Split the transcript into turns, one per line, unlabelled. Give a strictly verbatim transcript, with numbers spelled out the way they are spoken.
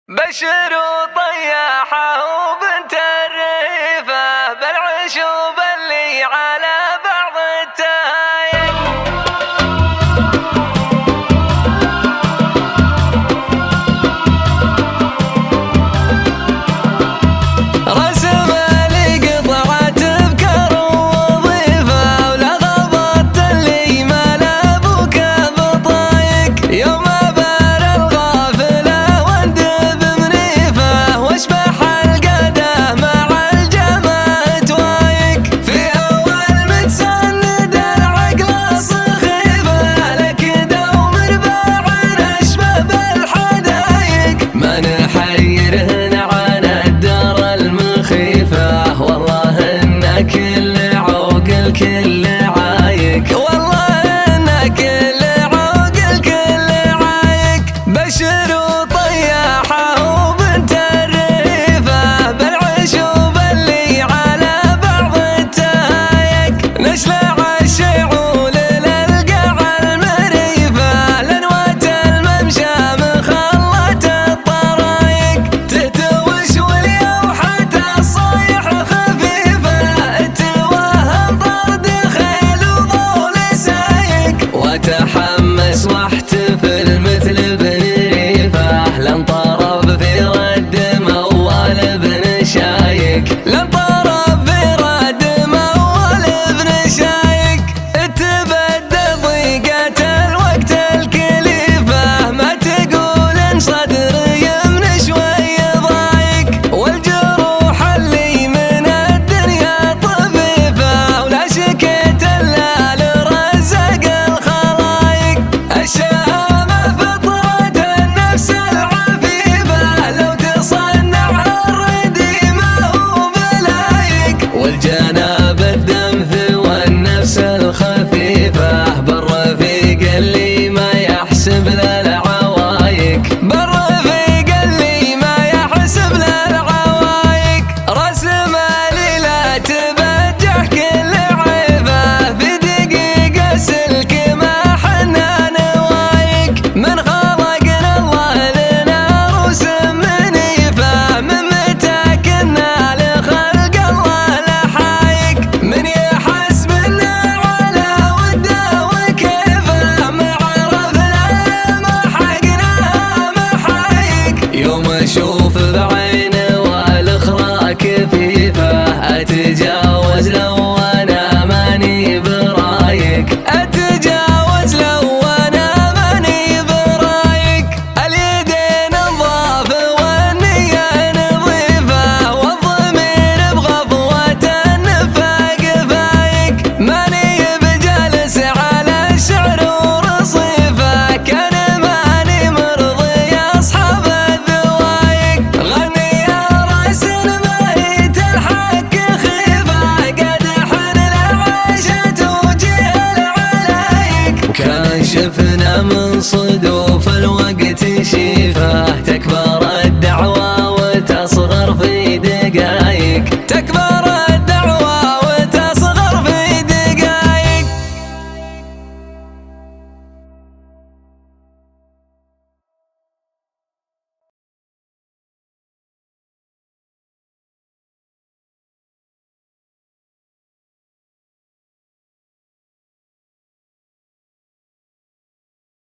بشر وطياحة وبنت الريفة بالعشوب اللي على بعض التايق. رسم لي قطعة بكر ووظيفة ولا غبطت اللي مال ابوك بطايق. يوم كل عوقل كل عايق، والله إن كل عوقل كل عايق. بشر وطياحة وبنت الريفة بالعشوب اللي على بعض التايق. نشلع الشعول للقاع المريفة لنوات الممشى مخلة الطرايق. تتوش واليوحة الصيح وتحمس واحتفل مثل ابن ريفه لن طرب في رد موال ابن شايق. لن طرب في رد موال ابن شايق. تبدى ضيقة الوقت الكليفة ما تقول ان صدري من شوي ضايق. والجروح اللي من الدنيا طبيفة ولا شكيت الا لرزق الشهامة فطرة النفس العفيفة لو تصنع الرديمة وبلايق. والجناب الدمث والنفس الخفيفة بالرفيق اللي ما يحسب للعوايق. بالرفيق اللي ما يحسب للعوايق. رسم لي لا تبجح كل عيبة في دقيقة سلك ما حنا من خلقنا الله لنا رسم منيفة. من متى كنا لخلق الله لحايق. من يحس منا على وده وكيفه ما عرفنا ما حقنا محايق. يوم اشوف